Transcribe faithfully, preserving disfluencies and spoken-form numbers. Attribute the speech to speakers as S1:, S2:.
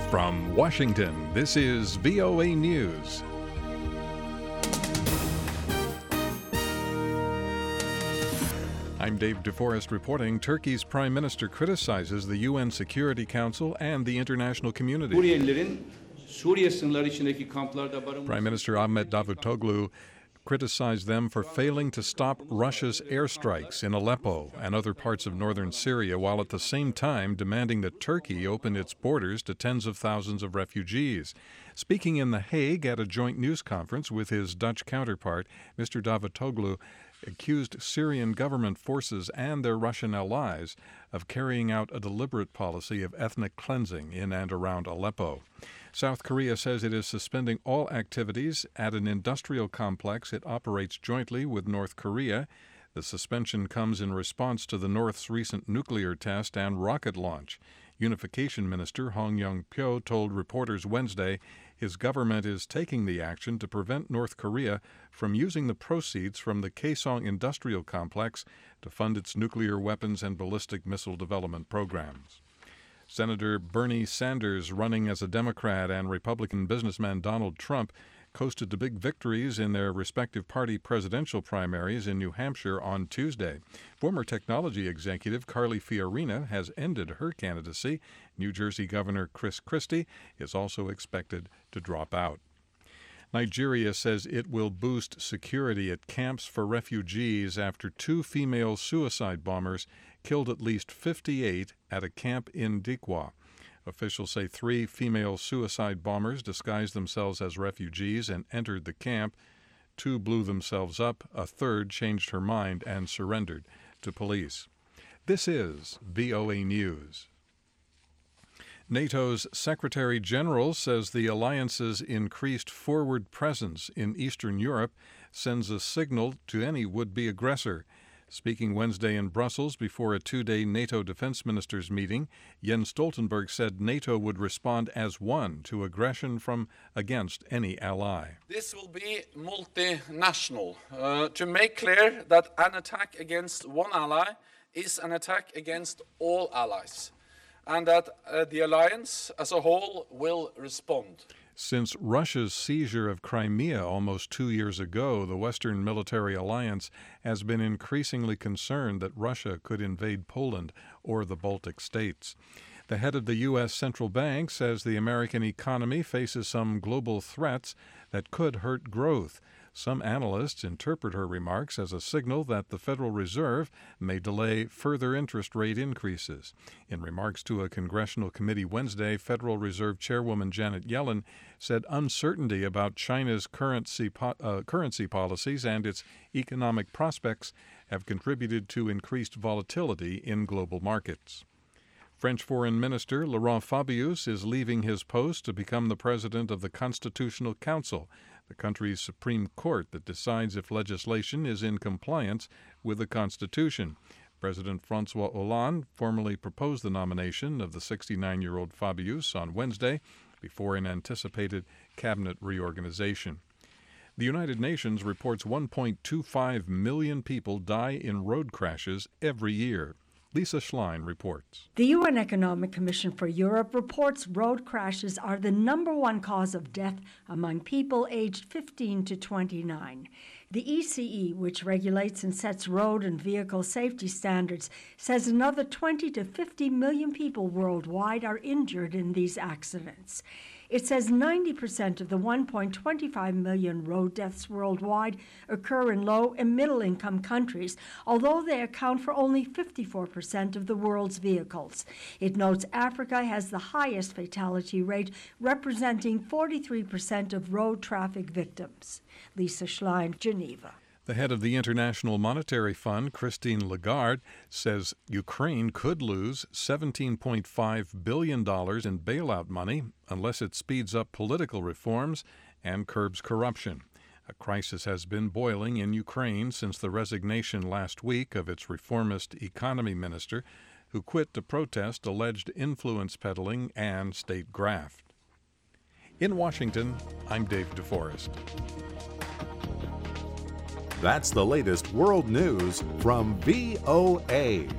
S1: From Washington, this is V O A News. I'm Dave DeForest reporting. Turkey's prime minister criticizes the U N Security Council and the international community. Prime Minister Ahmet Davutoglu criticized them for failing to stop Russia's airstrikes in Aleppo and other parts of northern Syria, while at the same time demanding that Turkey open its borders to tens of thousands of refugees. Speaking in The Hague at a joint news conference with his Dutch counterpart, Mister Davutoglu accused Syrian government forces and their Russian allies of carrying out a deliberate policy of ethnic cleansing in and around Aleppo. South Korea says it is suspending all activities at an industrial complex it operates jointly with North Korea. The suspension comes in response to the North's recent nuclear test and rocket launch. Unification Minister Hong Young-pyo told reporters Wednesday his government is taking the action to prevent North Korea from using the proceeds from the Kaesong industrial complex to fund its nuclear weapons and ballistic missile development programs. Senator Bernie Sanders, running as a Democrat, and Republican businessman Donald Trump coasted to big victories in their respective party presidential primaries in New Hampshire on Tuesday. Former technology executive Carly Fiorina has ended her candidacy. New Jersey Governor Chris Christie is also expected to drop out. Nigeria says it will boost security at camps for refugees after two female suicide bombers killed at least fifty-eight at a camp in Dikwa. Officials say three female suicide bombers disguised themselves as refugees and entered the camp. Two blew themselves up. A third changed her mind and surrendered to police. This is V O A News. NATO's Secretary General says the alliance's increased forward presence in Eastern Europe sends a signal to any would-be aggressor. Speaking Wednesday in Brussels before a two-day NATO defense ministers meeting, Jens Stoltenberg said NATO would respond as one to aggression from against any ally.
S2: This will be multinational, uh, to make clear that an attack against one ally is an attack against all allies, and that uh, the alliance as a whole will respond.
S1: Since Russia's seizure of Crimea almost two years ago, the Western military alliance has been increasingly concerned that Russia could invade Poland or the Baltic states. The head of the U S central bank says the American economy faces some global threats that could hurt growth. Some analysts interpret her remarks as a signal that the Federal Reserve may delay further interest rate increases. In remarks to a congressional committee Wednesday, Federal Reserve Chairwoman Janet Yellen said uncertainty about China's currency, po- uh, currency policies and its economic prospects have contributed to increased volatility in global markets. French Foreign Minister Laurent Fabius is leaving his post to become the president of the Constitutional Council, the country's Supreme Court that decides if legislation is in compliance with the Constitution. President François Hollande formally proposed the nomination of the sixty-nine-year-old Fabius on Wednesday before an anticipated cabinet reorganization. The United Nations reports one point two five million people die in road crashes every year. Lisa Schlein reports.
S3: The U N Economic Commission for Europe reports road crashes are the number one cause of death among people aged fifteen to twenty-nine. The E C E, which regulates and sets road and vehicle safety standards, says another twenty to fifty million people worldwide are injured in these accidents. It says ninety percent of the one point two five million road deaths worldwide occur in low and middle-income countries, although they account for only fifty-four percent of the world's vehicles. It notes Africa has the highest fatality rate, representing forty-three percent of road traffic victims. Lisa Schlein, Geneva.
S1: The head of the International Monetary Fund, Christine Lagarde, says Ukraine could lose seventeen point five billion dollars in bailout money unless it speeds up political reforms and curbs corruption. A crisis has been boiling in Ukraine since the resignation last week of its reformist economy minister, who quit to protest alleged influence peddling and state graft. In Washington, I'm Dave DeForest.
S4: That's the latest world news from V O A.